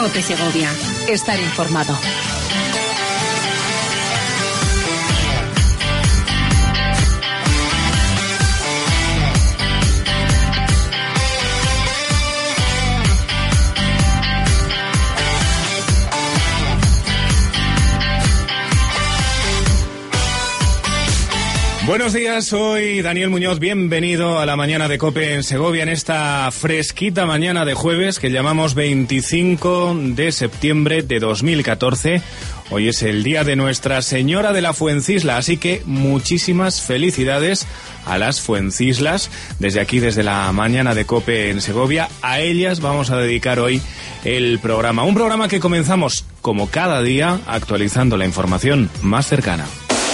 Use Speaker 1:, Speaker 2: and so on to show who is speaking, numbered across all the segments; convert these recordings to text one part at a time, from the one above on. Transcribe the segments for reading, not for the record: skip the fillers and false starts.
Speaker 1: COPE Segovia. Estar informado.
Speaker 2: Buenos días, soy Daniel Muñoz, bienvenido a la mañana de COPE en Segovia en esta fresquita mañana de jueves que llamamos 25 de septiembre de 2014. Hoy es el día de Nuestra Señora de la Fuencisla, así que muchísimas felicidades a las Fuencislas desde aquí, desde la mañana de COPE en Segovia. A ellas vamos a dedicar hoy el programa, un programa que comenzamos como cada día actualizando la información más cercana.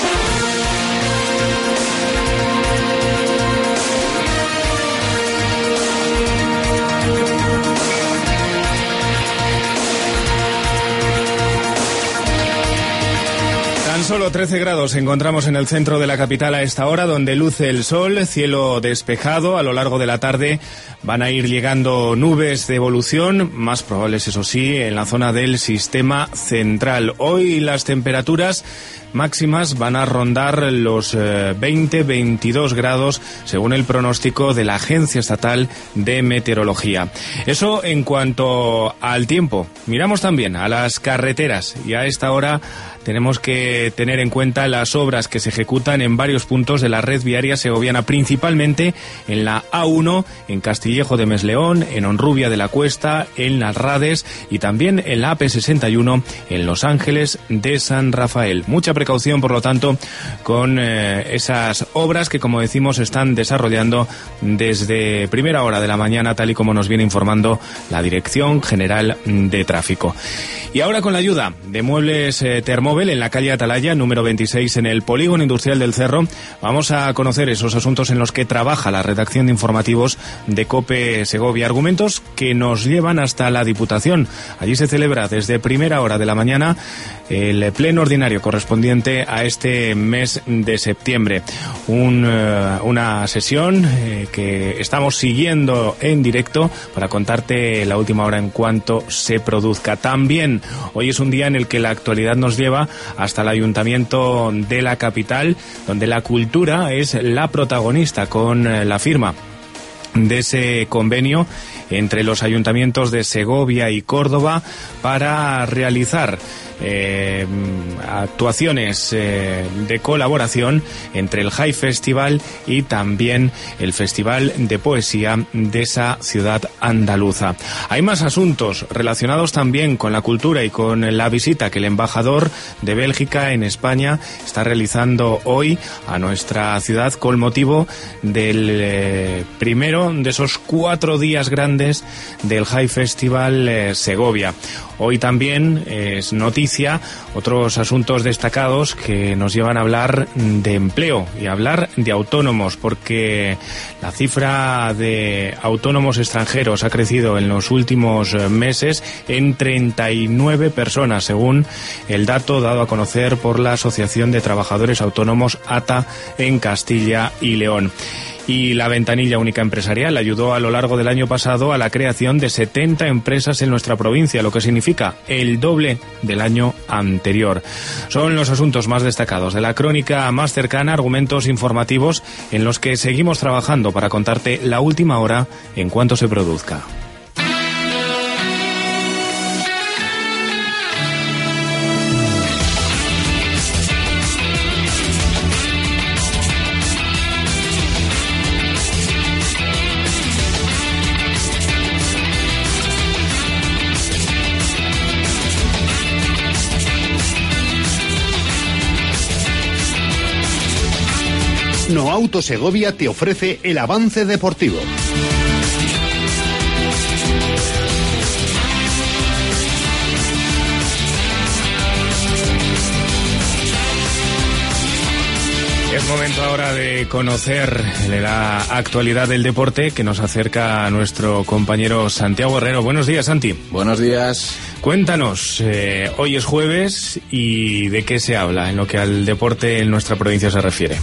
Speaker 2: Solo 13 grados encontramos en el centro de la capital a esta hora, donde luce el sol, cielo despejado. A lo largo de la tarde van a ir llegando nubes de evolución, más probables, eso sí, en la zona del sistema central. Hoy las temperaturas máximas van a rondar los 20-22 grados, según el pronóstico de la Agencia Estatal de Meteorología. Eso en cuanto al tiempo. Miramos también a las carreteras y a esta hora tenemos que tener en cuenta las obras que se ejecutan en varios puntos de la red viaria segoviana, principalmente en la A1, en Castillejo de Mesleón, en Honrubia de la Cuesta, en Las Rades y también en la AP61 en Los Ángeles de San Rafael. Mucha precaución, por lo tanto, con esas obras que, como decimos, están desarrollando desde primera hora de la mañana, tal y como nos viene informando la Dirección General de Tráfico. Y ahora, con la ayuda de Muebles Termóvel en la calle Atalaya, número 26, en el Polígono Industrial del Cerro, vamos a conocer esos asuntos en los que trabaja la redacción de informativos de COPE Segovia. Argumentos que nos llevan hasta la Diputación. Allí se celebra desde primera hora de la mañana el pleno ordinario correspondiente a este mes de septiembre. Una sesión que estamos siguiendo en directo para contarte la última hora en cuanto se produzca. También hoy es un día en el que la actualidad nos lleva hasta el Ayuntamiento de la capital, donde la cultura es la protagonista con la firma de ese convenio entre los ayuntamientos de Segovia y Córdoba para realizar actuaciones de colaboración entre el High Festival y también el Festival de Poesía de esa ciudad andaluza. Hay más asuntos relacionados también con la cultura y con la visita que el embajador de Bélgica en España está realizando hoy a nuestra ciudad con motivo del primero de esos 4 días grandes del High Festival Segovia. Hoy también es noticia otros asuntos destacados que nos llevan a hablar de empleo y a hablar de autónomos, porque la cifra de autónomos extranjeros ha crecido en los últimos meses en 39 personas, según el dato dado a conocer por la Asociación de Trabajadores Autónomos ATA en Castilla y León. Y la ventanilla única empresarial ayudó a lo largo del año pasado a la creación de 70 empresas en nuestra provincia, lo que significa el doble del año anterior. Son los asuntos más destacados de la crónica más cercana, argumentos informativos en los que seguimos trabajando para contarte la última hora en cuanto se produzca.
Speaker 3: No Auto Segovia te ofrece el avance deportivo.
Speaker 2: Es momento ahora de conocer la actualidad del deporte que nos acerca a nuestro compañero Santiago Herrero. Buenos días, Santi.
Speaker 4: Buenos días.
Speaker 2: Cuéntanos, hoy es jueves y ¿de qué se habla en lo que al deporte en nuestra provincia se refiere?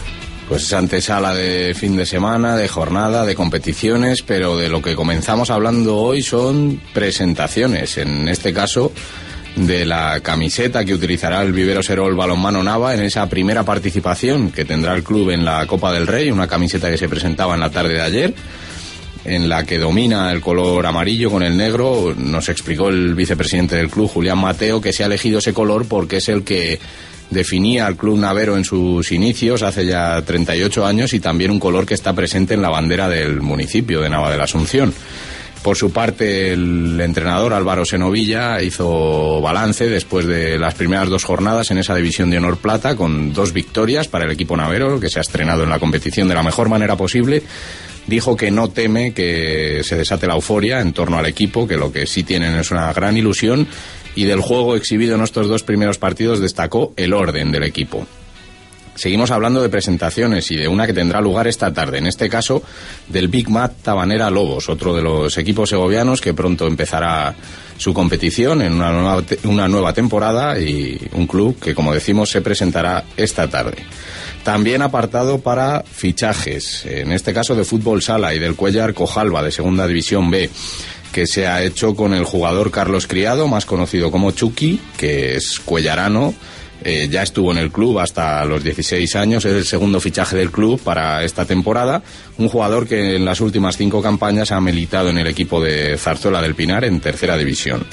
Speaker 4: Pues esa antesala de fin de semana, de jornada, de competiciones, pero de lo que comenzamos hablando hoy son presentaciones, en este caso de la camiseta que utilizará el Vivero Serol Balonmano Nava en esa primera participación que tendrá el club en la Copa del Rey, una camiseta que se presentaba en la tarde de ayer, en la que domina el color amarillo con el negro. Nos explicó el vicepresidente del club, Julián Mateo, que se ha elegido ese color porque es el que definía al club navero en sus inicios hace ya 38 años y también un color que está presente en la bandera del municipio de Nava de la Asunción. Por su parte, el entrenador Álvaro Senovilla hizo balance después de las primeras 2 jornadas en esa división de honor plata, con 2 victorias para el equipo navero, que se ha estrenado en la competición de la mejor manera posible. Dijo que no teme que se desate la euforia en torno al equipo, que lo que sí tienen es una gran ilusión, y del juego exhibido en estos 2 primeros partidos destacó el orden del equipo. Seguimos hablando de presentaciones y de una que tendrá lugar esta tarde, en este caso del Big Mat Tabanera Lobos, otro de los equipos segovianos que pronto empezará su competición en una nueva temporada, y un club que, como decimos, se presentará esta tarde. También apartado para fichajes, en este caso de fútbol sala y del Cuéllar Cojalba de Segunda División B, que se ha hecho con el jugador Carlos Criado, más conocido como Chucky, que es cuellarano. Ya estuvo en el club hasta los 16 años, es el segundo fichaje del club para esta temporada, un jugador que en las últimas 5 campañas ha militado en el equipo de Zarzuela del Pinar en tercera división.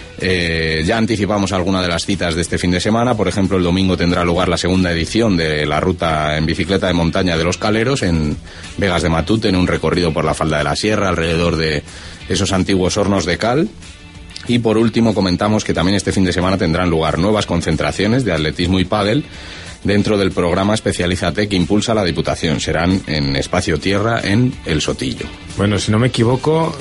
Speaker 4: Ya anticipamos algunas de las citas de este fin de semana. Por ejemplo, el domingo tendrá lugar la segunda edición de la ruta en bicicleta de montaña de los Caleros en Vegas de Matute, en un recorrido por la falda de la sierra alrededor de esos antiguos hornos de cal. Y por último comentamos que también este fin de semana tendrán lugar nuevas concentraciones de atletismo y pádel dentro del programa Especialízate que impulsa la Diputación. Serán en Espacio Tierra en El Sotillo.
Speaker 2: Bueno, si no me equivoco,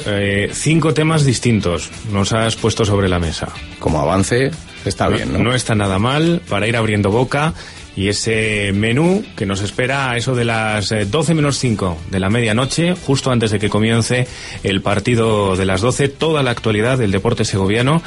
Speaker 2: 5 temas distintos nos has puesto sobre la mesa.
Speaker 4: Como avance está bien, ¿no?
Speaker 2: No está nada mal para ir abriendo boca. Y ese menú que nos espera a eso de las 12 menos 5 de la medianoche, justo antes de que comience el partido de las 12, toda la actualidad del deporte segoviano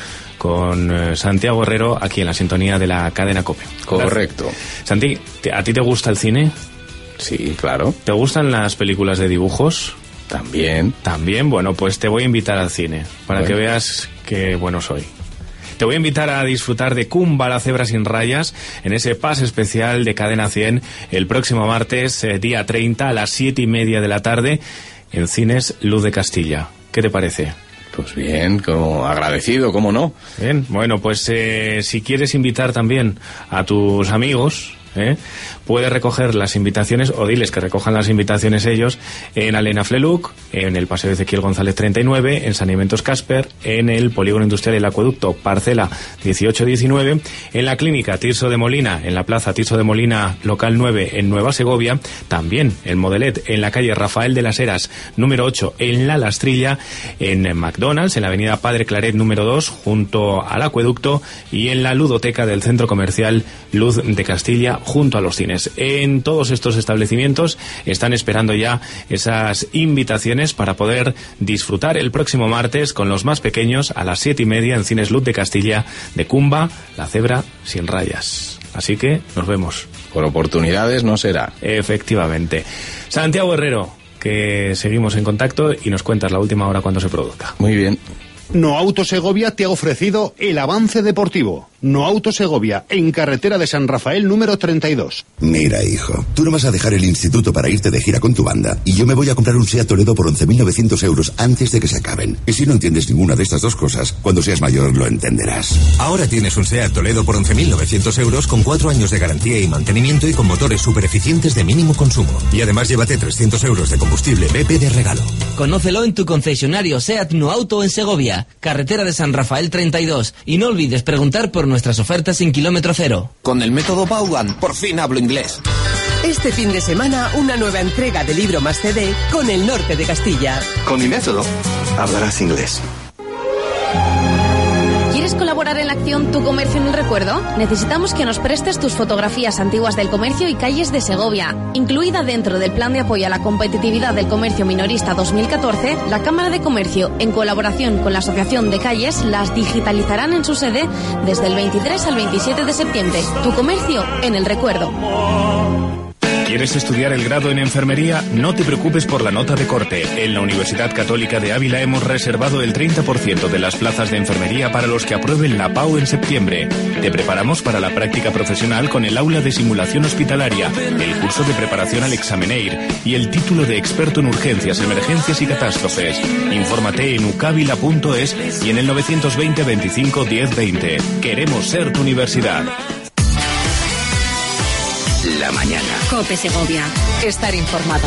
Speaker 2: con Santiago Herrero aquí en la sintonía de la cadena COPE.
Speaker 4: Correcto.
Speaker 2: Santi, ¿a ti te gusta el cine?
Speaker 4: Sí, claro.
Speaker 2: ¿Te gustan las películas de dibujos?
Speaker 4: También.
Speaker 2: También, bueno, pues te voy a invitar al cine para que veas qué bueno soy. Te voy a invitar a disfrutar de Kumba, la cebra sin rayas, en ese pase especial de Cadena 100 el próximo martes, día 30, a las 7:30 de la tarde, en Cines Luz de Castilla. ¿Qué te parece?
Speaker 4: Pues bien, como agradecido, ¿cómo no?
Speaker 2: Bien, bueno, pues si quieres invitar también a tus amigos, puedes recoger las invitaciones, o diles que recojan las invitaciones ellos, en Alena Fleluc, en el Paseo Ezequiel González 39, en Saneamientos Casper, en el Polígono Industrial El Acueducto, parcela 1819, en la Clínica Tirso de Molina, en la Plaza Tirso de Molina, local 9, en Nueva Segovia, también en Modelet, en la calle Rafael de las Heras, número 8, en La Lastrilla, en McDonald's, en la avenida Padre Claret, número 2, junto al Acueducto, y en la ludoteca del Centro Comercial Luz de Castilla, junto a los cines. En todos estos establecimientos están esperando ya esas invitaciones para poder disfrutar el próximo martes con los más pequeños a las 7:30 en Cines Luz de Castilla de Kumba, la cebra sin rayas. Así que nos vemos.
Speaker 4: Por oportunidades no será.
Speaker 2: Efectivamente. Santiago Herrero, que seguimos en contacto y nos cuentas la última hora cuando se produzca.
Speaker 4: Muy bien.
Speaker 3: No Auto Segovia te ha ofrecido el avance deportivo. No Auto Segovia, en carretera de San Rafael número 32.
Speaker 5: Mira, hijo, tú no vas a dejar el instituto para irte de gira con tu banda y yo me voy a comprar un SEAT Toledo por 11.900 euros antes de que se acaben. Y si no entiendes ninguna de estas dos cosas, cuando seas mayor lo entenderás.
Speaker 6: Ahora tienes un SEAT Toledo por 11.900 euros con 4 años de garantía y mantenimiento y con motores súper eficientes de mínimo consumo. Y además llévate 300 euros de combustible BP de regalo.
Speaker 7: Conócelo en tu concesionario SEAT No Auto en Segovia, carretera de San Rafael 32. Y no olvides preguntar por nuestras ofertas sin kilómetro cero.
Speaker 8: Con el método Vaughan, por fin hablo inglés.
Speaker 9: Este fin de semana, una nueva entrega de Libro más CD con el norte de Castilla.
Speaker 8: Con mi método, hablarás inglés.
Speaker 10: ¿Quieres colaborar en la acción Tu Comercio en el Recuerdo? Necesitamos que nos prestes tus fotografías antiguas del comercio y calles de Segovia. Incluida dentro del Plan de Apoyo a la Competitividad del Comercio Minorista 2014, la Cámara de Comercio, en colaboración con la Asociación de Calles, las digitalizarán en su sede desde el 23 al 27 de septiembre. Tu Comercio en el Recuerdo.
Speaker 2: ¿Quieres estudiar el grado en enfermería? No te preocupes por la nota de corte. En la Universidad Católica de Ávila hemos reservado el 30% de las plazas de enfermería para los que aprueben la PAU en septiembre. Te preparamos para la práctica profesional con el aula de simulación hospitalaria, el curso de preparación al exameneir y el título de experto en urgencias, emergencias y catástrofes. Infórmate en ucavila.es y en el 920 25 10 20. Queremos ser tu universidad.
Speaker 1: La mañana. COPE Segovia. Estar informado.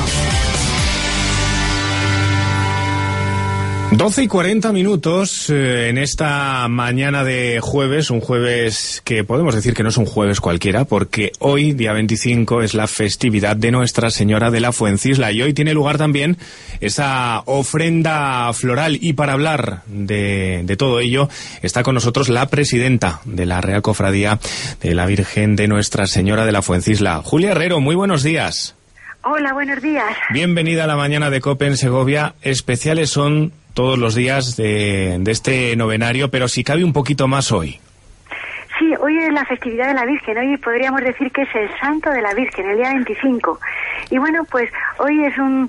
Speaker 2: 12:40 en esta mañana de jueves, un jueves que podemos decir que no es un jueves cualquiera, porque hoy, día 25, es la festividad de Nuestra Señora de la Fuencisla, y hoy tiene lugar también esa ofrenda floral, y para hablar de todo ello está con nosotros la presidenta de la Real Cofradía de la Virgen de Nuestra Señora de la Fuencisla, Julia Herrero. Muy buenos días.
Speaker 11: Hola, buenos días.
Speaker 2: Bienvenida a la mañana de COPE en Segovia. Especiales son todos los días de este novenario, pero si cabe un poquito más hoy.
Speaker 11: Sí, hoy es la festividad de la Virgen. Hoy podríamos decir que es el Santo de la Virgen, el día 25. Y bueno, pues hoy es un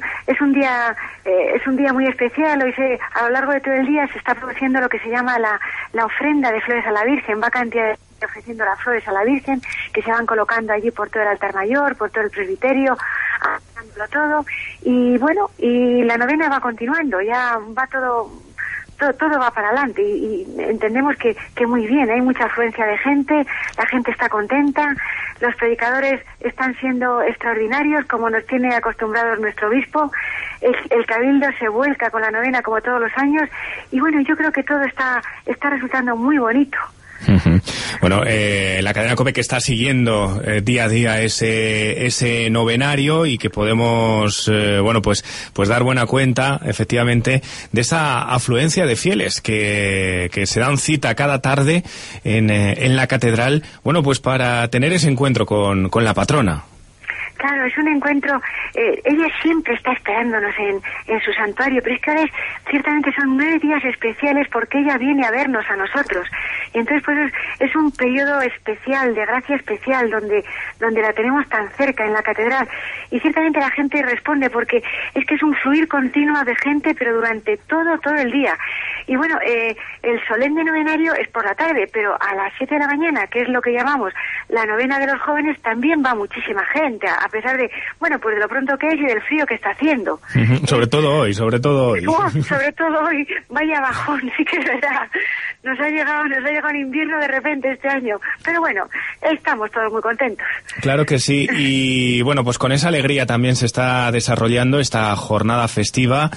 Speaker 11: día muy especial. Hoy a lo largo de todo el día se está produciendo lo que se llama la ofrenda de flores a la Virgen. Va cantidad de ofreciendo las flores a la Virgen, que se van colocando allí por todo el altar mayor, por todo el presbiterio, dándolo todo. Y bueno, y la novena va continuando, ya va todo va para adelante, y entendemos que muy bien, hay mucha afluencia de gente, la gente está contenta, los predicadores están siendo extraordinarios, como nos tiene acostumbrados nuestro obispo, el cabildo se vuelca con la novena como todos los años, y bueno, yo creo que todo está resultando muy bonito.
Speaker 2: Bueno, la cadena COPE que está siguiendo día a día ese novenario, y que podemos pues dar buena cuenta efectivamente de esa afluencia de fieles que se dan cita cada tarde en la catedral, bueno, pues para tener ese encuentro con la patrona.
Speaker 11: Claro, es un encuentro, ella siempre está esperándonos en su santuario, pero es que ahora ciertamente son 9 días especiales porque ella viene a vernos a nosotros. Y entonces pues es un periodo especial, de gracia especial, donde la tenemos tan cerca en la catedral. Y ciertamente la gente responde porque es que es un fluir continuo de gente, pero durante todo el día. Y bueno, el solemne novenario es por la tarde, pero a las 7 de la mañana, que es lo que llamamos la novena de los jóvenes, también va muchísima gente, a pesar de, bueno, pues de lo pronto que es y del frío que está haciendo.
Speaker 2: Sobre todo hoy.
Speaker 11: Sobre todo hoy, vaya bajón, sí que es verdad. Nos ha llegado el invierno de repente este año, pero bueno, estamos todos muy contentos.
Speaker 2: Claro que sí, y bueno, pues con esa alegría también se está desarrollando esta jornada festiva,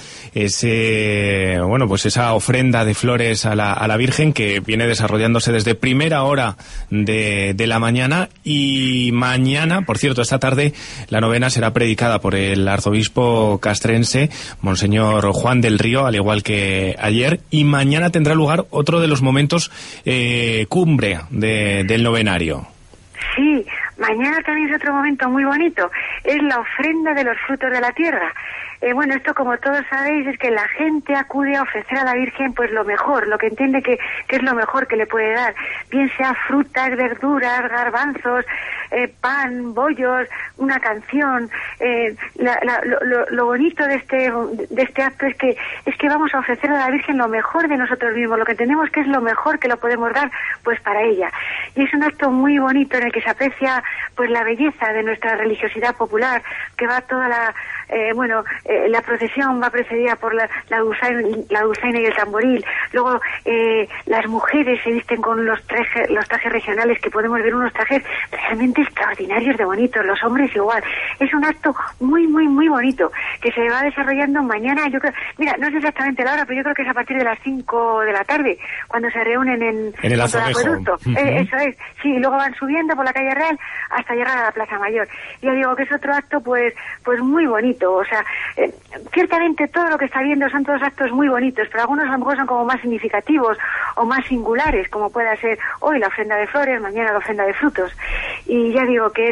Speaker 2: esa ofrenda de flores a la Virgen, que viene desarrollándose desde primera hora de la mañana, y mañana, por cierto, esta tarde, la novena será predicada por el arzobispo castrense, Monseñor Juan del Río, al igual que ayer, y mañana tendrá lugar otro de los momentos cumbre del novenario.
Speaker 11: Sí, mañana también es otro momento muy bonito, es la ofrenda de los frutos de la tierra. Bueno, esto, como todos sabéis, es que la gente acude a ofrecer a la Virgen pues lo mejor, lo que entiende que es lo mejor que le puede dar, bien sea frutas, verduras, garbanzos, pan, bollos, una canción. Lo bonito de este acto es que vamos a ofrecer a la Virgen lo mejor de nosotros mismos, lo que entendemos que es lo mejor que lo podemos dar pues para ella. Y es un acto muy bonito en el que se aprecia pues la belleza de nuestra religiosidad popular, que va toda la procesión va precedida por la dulzaina y el tamboril. Luego las mujeres se visten con los trajes regionales, que podemos ver unos trajes realmente extraordinarios de bonitos, los hombres igual. Es un acto muy, muy, muy bonito que se va desarrollando mañana. Yo creo, mira, no sé exactamente la hora, pero yo creo que es a partir de las 5 de la tarde, cuando se reúnen en
Speaker 2: el acueducto.
Speaker 11: Eso es, sí, y luego van subiendo por la calle Real hasta llegar a la Plaza Mayor. Ya digo que es otro acto pues muy bonito, o sea, ciertamente todo lo que está viendo son todos actos muy bonitos, pero algunos a lo mejor son como más significativos o más singulares, como pueda ser hoy la ofrenda de flores, mañana la ofrenda de frutos. Y ya digo que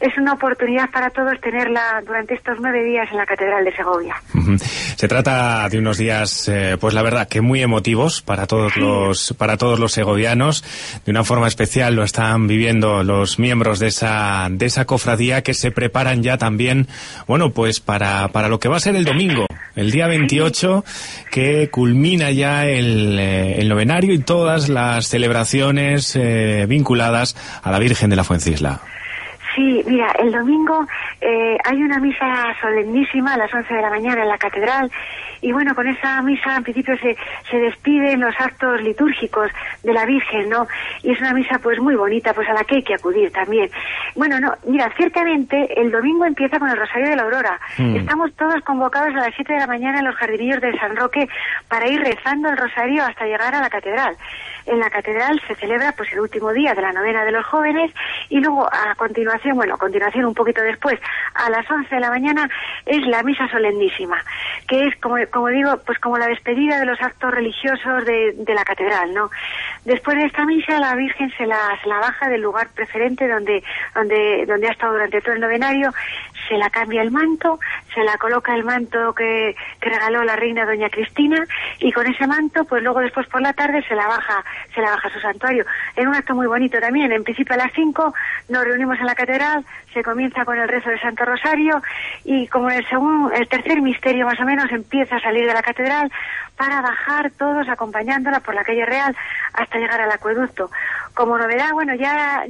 Speaker 11: es una oportunidad para todos tenerla durante estos 9 días en la Catedral de Segovia.
Speaker 2: Se trata de unos días, pues la verdad, que muy emotivos para todos los segovianos. De una forma especial lo están viviendo los miembros de esa cofradía, que se preparan ya también, bueno, pues para lo que va a ser el domingo, el día 28, que culmina ya el novenario y todas las celebraciones vinculadas a la Virgen de la Fuencisla.
Speaker 11: Sí, mira, el domingo hay una misa solemnísima a las 11 de la mañana en la catedral, y bueno, con esa misa en principio se despiden los actos litúrgicos de la Virgen, ¿no? Y es una misa pues muy bonita, pues a la que hay que acudir también. Bueno, no, mira, ciertamente el domingo empieza con el Rosario de la Aurora. Estamos todos convocados a las 7 de la mañana en los jardinillos de San Roque para ir rezando el Rosario hasta llegar a la catedral. En la catedral se celebra pues el último día de la novena de los jóvenes, y luego a continuación un poquito después, a las 11 de la mañana, es la misa solemnísima, que es como digo, pues como la despedida de los actos religiosos de la catedral, ¿no? Después de esta misa, la Virgen se la baja del lugar preferente donde ha estado durante todo el novenario, se la cambia el manto, se la coloca el manto que regaló la reina doña Cristina, y con ese manto, pues luego después por la tarde se la baja a su santuario, en un acto muy bonito también. En principio a las 5 nos reunimos en la catedral, se comienza con el rezo del Santo Rosario, y como el tercer misterio más o menos empieza a salir de la catedral para bajar todos acompañándola por la calle Real hasta llegar al acueducto. Como novedad, bueno, ya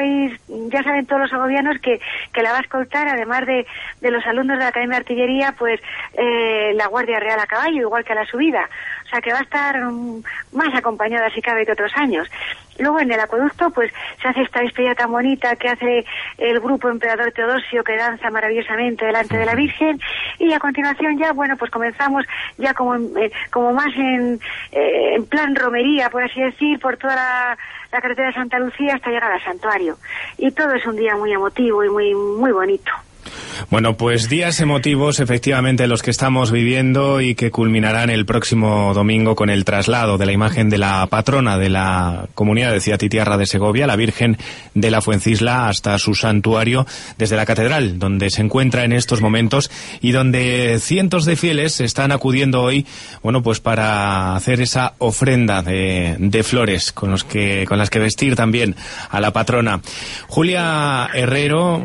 Speaker 11: saben todos los segovianos que la va a escoltar, además de los alumnos de la Academia de Artillería, pues la Guardia Real a caballo, igual que a la subida. O sea que va a estar más acompañada, si cabe, que otros años. Luego en el acueducto pues se hace esta despedida tan bonita que hace el grupo Emperador Teodosio, que danza maravillosamente delante de la Virgen, y a continuación ya, bueno, pues comenzamos ya como más en plan romería, por así decir, por toda la carretera de Santa Lucía hasta llegar al santuario. Y todo es un día muy emotivo y muy, muy bonito.
Speaker 2: Bueno, pues días emotivos, efectivamente, los que estamos viviendo, y que culminarán el próximo domingo con el traslado de la imagen de la patrona de la comunidad de Ciatitierra de Segovia, la Virgen de la Fuencisla, hasta su santuario desde la catedral, donde se encuentra en estos momentos y donde cientos de fieles están acudiendo hoy, bueno, pues para hacer esa ofrenda de flores con las que vestir también a la patrona. Julia Herrero,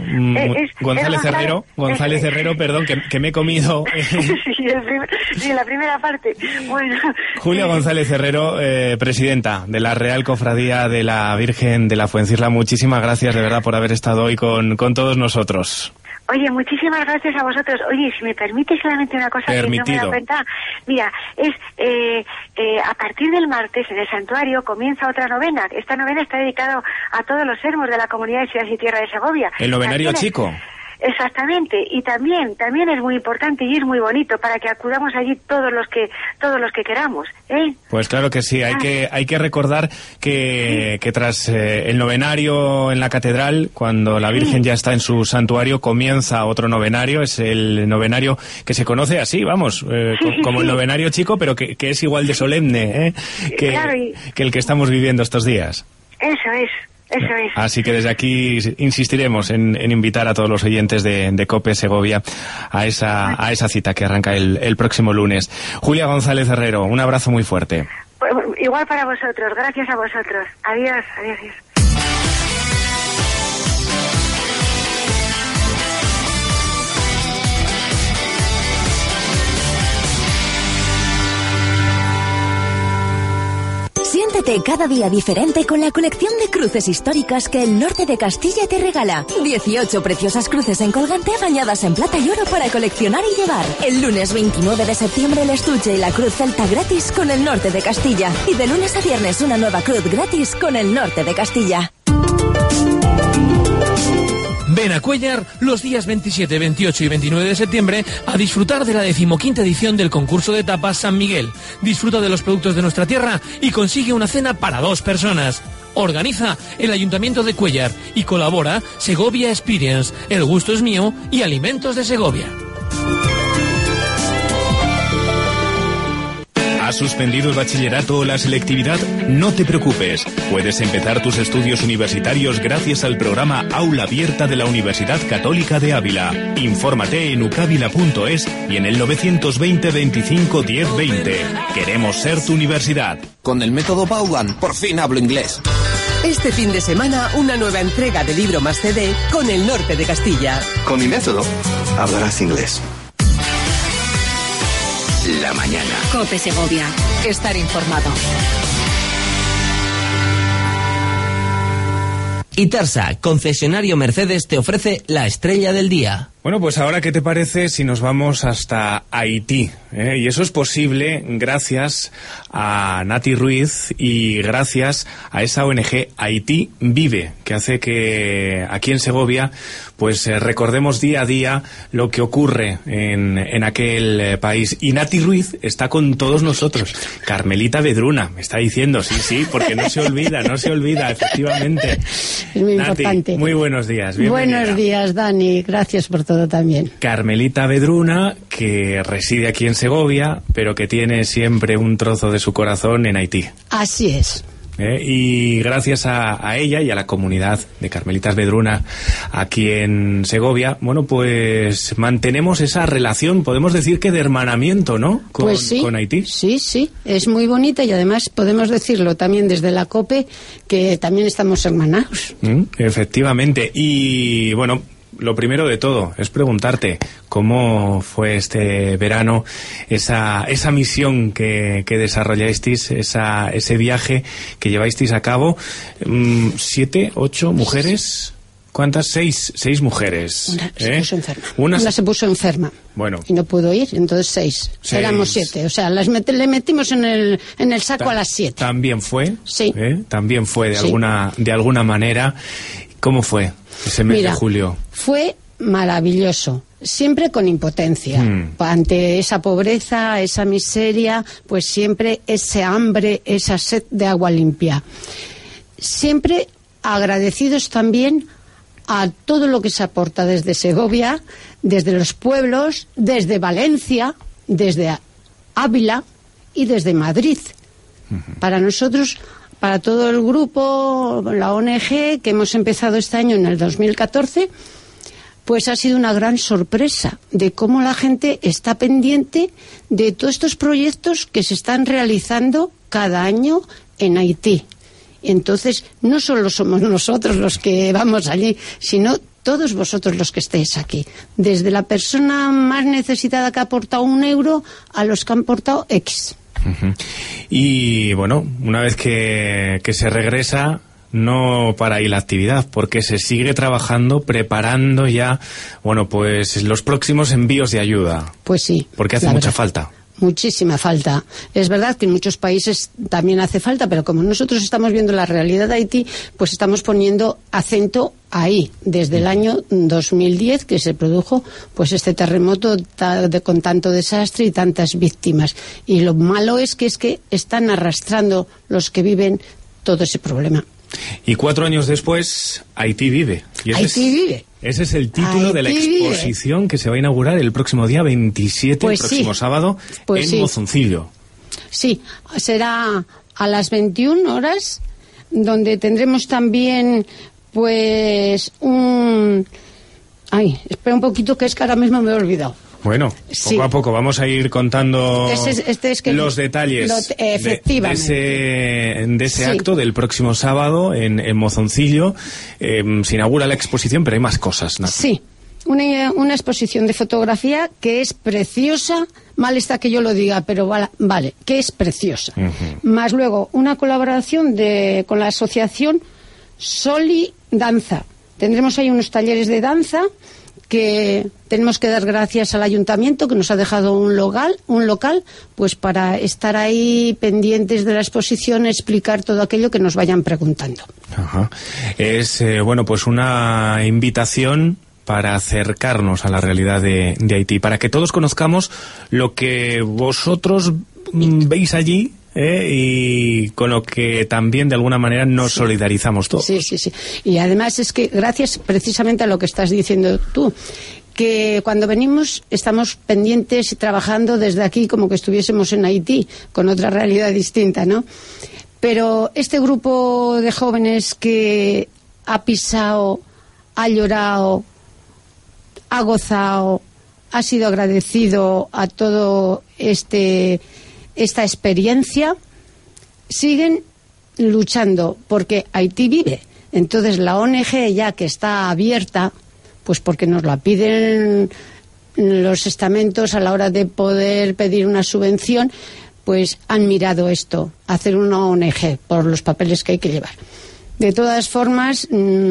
Speaker 2: González Herrero, perdón, que me he comido.
Speaker 11: Sí, la primera parte. Bueno.
Speaker 2: Julia González Herrero, presidenta de la Real Cofradía de la Virgen de la Fuencisla, muchísimas gracias de verdad por haber estado hoy con todos nosotros.
Speaker 11: Oye, muchísimas gracias a vosotros. Oye, si me permite solamente una cosa que no me he dado cuenta. Mira, a partir del martes en el santuario comienza otra novena. Esta novena está dedicada a todos los sermos de la comunidad de Ciatitierra de Segovia.
Speaker 2: El novenario chico.
Speaker 11: Exactamente, y también es muy importante y es muy bonito para que acudamos allí todos los que queramos, ¿eh?
Speaker 2: Pues claro que sí, hay que recordar que tras el novenario en la catedral, cuando la Virgen ya está en su santuario, comienza otro novenario, es el novenario que se conoce así, vamos, como el novenario chico, pero que es igual de solemne, que el que estamos viviendo estos días.
Speaker 11: Eso es.
Speaker 2: Así que desde aquí insistiremos en invitar a todos los oyentes de COPE Segovia a esa cita que arranca el próximo lunes. Julia González Herrero, un abrazo muy fuerte.
Speaker 11: Pues, igual para vosotros, gracias a vosotros. Adiós.
Speaker 12: Siéntete cada día diferente con la colección de cruces históricas que el Norte de Castilla te regala. 18 preciosas cruces en colgante bañadas en plata y oro para coleccionar y llevar. El lunes 29 de septiembre el estuche y la cruz celta gratis con el Norte de Castilla. Y de lunes a viernes una nueva cruz gratis con el Norte de Castilla.
Speaker 13: Ven a Cuéllar los días 27, 28 y 29 de septiembre a disfrutar de la 15ª edición del concurso de tapas San Miguel. Disfruta de los productos de nuestra tierra y consigue una cena para 2 personas. Organiza el Ayuntamiento de Cuéllar y colabora Segovia Experience, El Gusto es Mío y Alimentos de Segovia.
Speaker 2: ¿Has suspendido el bachillerato o la selectividad? No te preocupes. Puedes empezar tus estudios universitarios gracias al programa Aula Abierta de la Universidad Católica de Ávila. Infórmate en ucavila.es y en el 920 25 10 20. Queremos ser tu universidad.
Speaker 8: Con el método Vaughan, por fin hablo inglés.
Speaker 9: Este fin de semana, una nueva entrega de Libro Más CD con el norte de Castilla.
Speaker 8: Con mi método, hablarás inglés.
Speaker 1: La mañana. COPE Segovia. Estar informado.
Speaker 7: Itarsa, concesionario Mercedes, te ofrece la estrella del día.
Speaker 2: Bueno, pues ahora, ¿qué te parece si nos vamos hasta Haití? Y eso es posible gracias a Nati Ruiz y gracias a esa ONG Haití Vive, que hace que aquí en Segovia pues recordemos día a día lo que ocurre en aquel país. Y Nati Ruiz está con todos nosotros. Carmelita Vedruna me está diciendo, sí, porque no se olvida, efectivamente.
Speaker 14: Es muy
Speaker 2: Nati,
Speaker 14: importante.
Speaker 2: Muy buenos días, bienvenida.
Speaker 14: Buenos días, Dani, gracias por todo también.
Speaker 2: Carmelita Vedruna, que reside aquí en Segovia, pero que tiene siempre un trozo de su corazón en Haití.
Speaker 14: Así es.
Speaker 2: Y gracias a ella y a la comunidad de Carmelitas Vedruna aquí en Segovia, bueno, pues mantenemos esa relación, podemos decir que de hermanamiento, ¿no?
Speaker 14: Pues sí,
Speaker 2: con Haití.
Speaker 14: Sí, es muy bonita y además podemos decirlo también desde la COPE que también estamos hermanados.
Speaker 2: Efectivamente. Y bueno, lo primero de todo es preguntarte cómo fue este verano, esa misión que desarrollasteis, ese viaje que llevasteis a cabo. 7, 8 mujeres. ¿Cuántas? 6 mujeres.
Speaker 14: Una se puso enferma. Una se puso enferma.
Speaker 2: Bueno.
Speaker 14: Y no pudo ir, entonces 6. Éramos 7. O sea, le metimos en el saco a las 7.
Speaker 2: ¿También fue?
Speaker 14: Sí.
Speaker 2: También fue de alguna manera. ¿Cómo fue ese mes de julio?
Speaker 14: Fue maravilloso, siempre con impotencia. Ante esa pobreza, esa miseria, pues siempre ese hambre, esa sed de agua limpia. Siempre agradecidos también a todo lo que se aporta desde Segovia, desde los pueblos, desde Valencia, desde Ávila y desde Madrid. Para nosotros, para todo el grupo, la ONG, que hemos empezado este año en el 2014, pues ha sido una gran sorpresa de cómo la gente está pendiente de todos estos proyectos que se están realizando cada año en Haití. Entonces, no solo somos nosotros los que vamos allí, sino todos vosotros los que estéis aquí. Desde la persona más necesitada que ha aportado 1 euro a los que han aportado X.
Speaker 2: Y bueno, una vez que se regresa, no para ahí la actividad, porque se sigue trabajando, preparando ya, bueno, pues los próximos envíos de ayuda.
Speaker 14: Pues sí.
Speaker 2: Porque hace mucha falta.
Speaker 14: Muchísima falta. Es verdad que en muchos países también hace falta, pero como nosotros estamos viendo la realidad de Haití, pues estamos poniendo acento ahí, desde el año 2010, que se produjo pues este terremoto con tanto desastre y tantas víctimas. Y lo malo es que están arrastrando los que viven todo ese problema.
Speaker 2: Y 4 años después, Haití vive. Y
Speaker 14: Haití vive.
Speaker 2: Ese es el título de la exposición que se va a inaugurar el próximo día 27, el próximo sábado, en Mozoncillo. Sí,
Speaker 14: será a las 21 horas, donde tendremos también, pues, espera un poquito, que es que ahora mismo me he olvidado.
Speaker 2: Bueno, poco a poco vamos a ir contando los detalles de ese acto del próximo sábado en Mozoncillo. Se inaugura la exposición, pero hay más cosas, Nati.
Speaker 14: Sí, una exposición de fotografía que es preciosa. Mal está que yo lo diga, pero vale, que es preciosa. Más luego una colaboración con la asociación Soli Danza. Tendremos ahí unos talleres de danza que tenemos que dar gracias al ayuntamiento, que nos ha dejado un local, pues para estar ahí pendientes de la exposición, explicar todo aquello que nos vayan preguntando.
Speaker 2: Ajá. Es, bueno, pues una invitación para acercarnos a la realidad de Haití, para que todos conozcamos lo que vosotros veis allí, y con lo que también de alguna manera nos solidarizamos todos.
Speaker 14: Sí. Y además es que gracias precisamente a lo que estás diciendo tú, que cuando venimos estamos pendientes y trabajando desde aquí como que estuviésemos en Haití, con otra realidad distinta, ¿no? Pero este grupo de jóvenes que ha pisado, ha llorado, ha gozado, ha sido agradecido a todo esta experiencia, siguen luchando porque Haití vive. Entonces la ONG, ya que está abierta, pues porque nos la piden los estamentos a la hora de poder pedir una subvención, pues han mirado esto, hacer una ONG por los papeles que hay que llevar. De todas formas,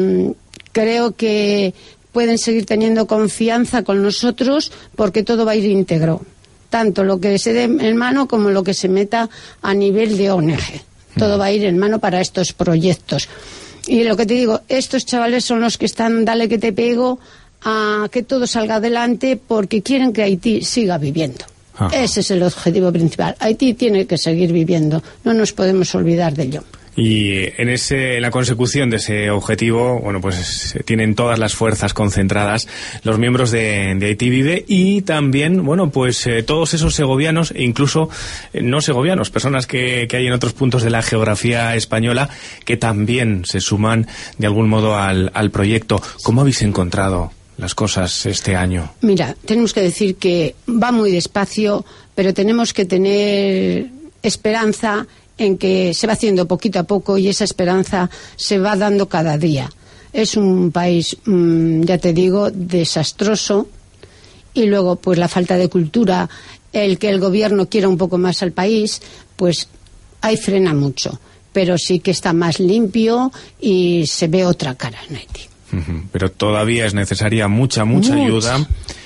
Speaker 14: creo que pueden seguir teniendo confianza con nosotros porque todo va a ir íntegro, tanto lo que se dé en mano como lo que se meta a nivel de ONG. Todo va a ir en mano para estos proyectos. Y lo que te digo, estos chavales son los que están, dale que te pego, a que todo salga adelante porque quieren que Haití siga viviendo. Ajá. Ese es el objetivo principal. Haití tiene que seguir viviendo, no nos podemos olvidar de ello.
Speaker 2: Y en la consecución de ese objetivo, bueno, pues tienen todas las fuerzas concentradas los miembros de Haití Vive y también, bueno, pues todos esos segovianos e incluso no segovianos, personas que hay en otros puntos de la geografía española que también se suman de algún modo al proyecto. ¿Cómo habéis encontrado las cosas este año?
Speaker 14: Mira, tenemos que decir que va muy despacio, pero tenemos que tener esperanza en que se va haciendo poquito a poco y esa esperanza se va dando cada día. Es un país, ya te digo, desastroso, y luego pues la falta de cultura, el que el gobierno quiera un poco más al país, pues ahí frena mucho, pero sí que está más limpio y se ve otra cara en Haití.
Speaker 2: Pero todavía es necesaria mucha ayuda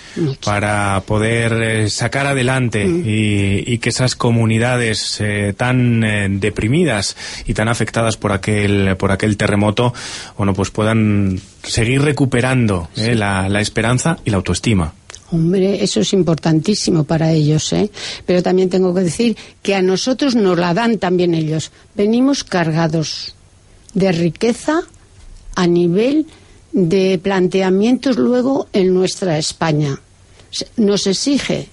Speaker 2: para poder sacar adelante y que esas comunidades tan deprimidas y tan afectadas por aquel terremoto, bueno, pues puedan seguir recuperando la esperanza y la autoestima.
Speaker 14: Hombre, eso es importantísimo para ellos, ¿eh? Pero también tengo que decir que a nosotros nos la dan también ellos. Venimos cargados de riqueza a nivel de planteamientos luego en nuestra España. Nos exige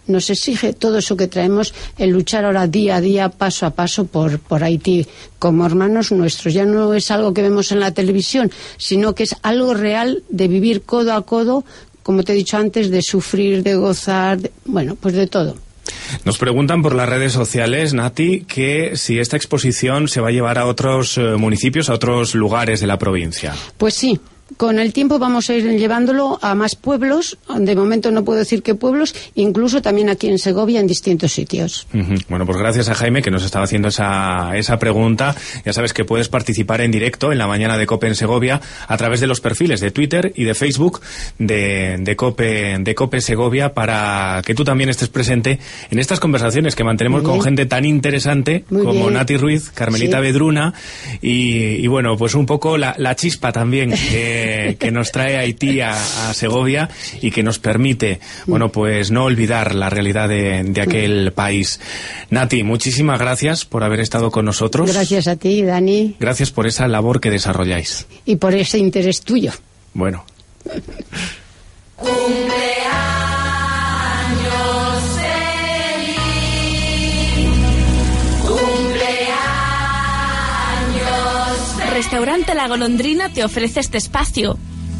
Speaker 14: todo eso que traemos, el luchar ahora día a día, paso a paso por Haití, como hermanos nuestros. Ya no es algo que vemos en la televisión, sino que es algo real de vivir codo a codo, como te he dicho antes, de sufrir, de gozar, bueno, pues de todo.
Speaker 2: Nos preguntan por las redes sociales, Nati, que si esta exposición se va a llevar a otros municipios, a otros lugares de la provincia.
Speaker 14: Pues sí. Con el tiempo vamos a ir llevándolo a más pueblos. De momento no puedo decir qué pueblos, incluso también aquí en Segovia, en distintos sitios.
Speaker 2: Bueno, pues gracias a Jaime, que nos estaba haciendo esa pregunta. Ya sabes que puedes participar en directo en la mañana de COPE en Segovia a través de los perfiles de Twitter y de Facebook de COPE Segovia, para que tú también estés presente en estas conversaciones que mantenemos con gente tan interesante como Nati Ruiz, Carmelita Vedruna y bueno, pues un poco la chispa también que nos trae Haití a Segovia y que nos permite, bueno, pues no olvidar la realidad de aquel país. Nati, muchísimas gracias por haber estado con nosotros.
Speaker 14: Gracias a ti, Dani.
Speaker 2: Gracias por esa labor que desarrolláis.
Speaker 14: Y por ese interés tuyo.
Speaker 2: Bueno.
Speaker 10: Restaurante La Golondrina te ofrece este espacio.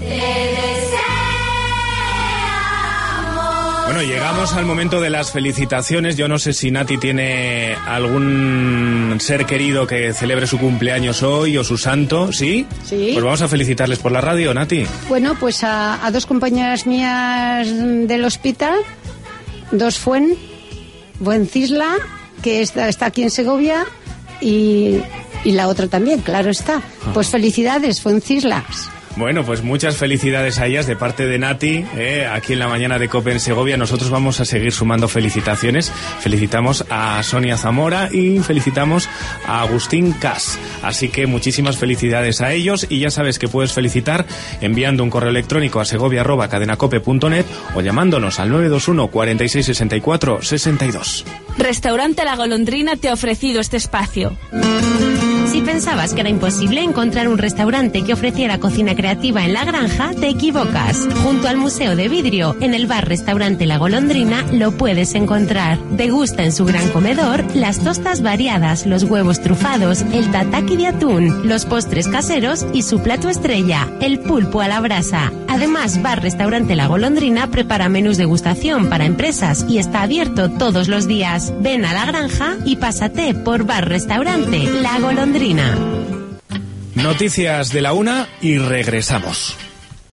Speaker 2: Bueno, llegamos al momento de las felicitaciones. Yo no sé si Nati tiene algún ser querido que celebre su cumpleaños hoy o su santo. ¿Sí?
Speaker 14: Sí.
Speaker 2: Pues vamos a felicitarles por la radio, Nati.
Speaker 14: Bueno, pues a dos compañeras mías del hospital, dos Fuencisla, que está aquí en Segovia, y la otra también, claro está. Pues felicidades, Fuencislas.
Speaker 2: Bueno, pues muchas felicidades a ellas de parte de Nati, aquí en la mañana de COPE en Segovia. Nosotros vamos a seguir sumando felicitaciones. Felicitamos a Sonia Zamora y felicitamos a Agustín Cas. Así que muchísimas felicidades a ellos, y ya sabes que puedes felicitar enviando un correo electrónico a segovia@cadenacope.net o llamándonos al 921 46 64 62.
Speaker 10: Restaurante La Golondrina te ha ofrecido este espacio.
Speaker 12: Si
Speaker 15: Si pensabas que era imposible encontrar un restaurante que ofreciera cocina creativa en La Granja, te equivocas. Junto al Museo de Vidrio, en el bar-restaurante La Golondrina, lo puedes encontrar. Degusta en su gran comedor las tostas variadas, los huevos trufados, el tataki de atún, los postres caseros y su plato estrella, el pulpo a la brasa. Además, bar-restaurante La Golondrina prepara menús de degustación para empresas y está abierto todos los días. Ven a La Granja y pásate por bar-restaurante La Golondrina.
Speaker 2: Noticias de la 1 y regresamos.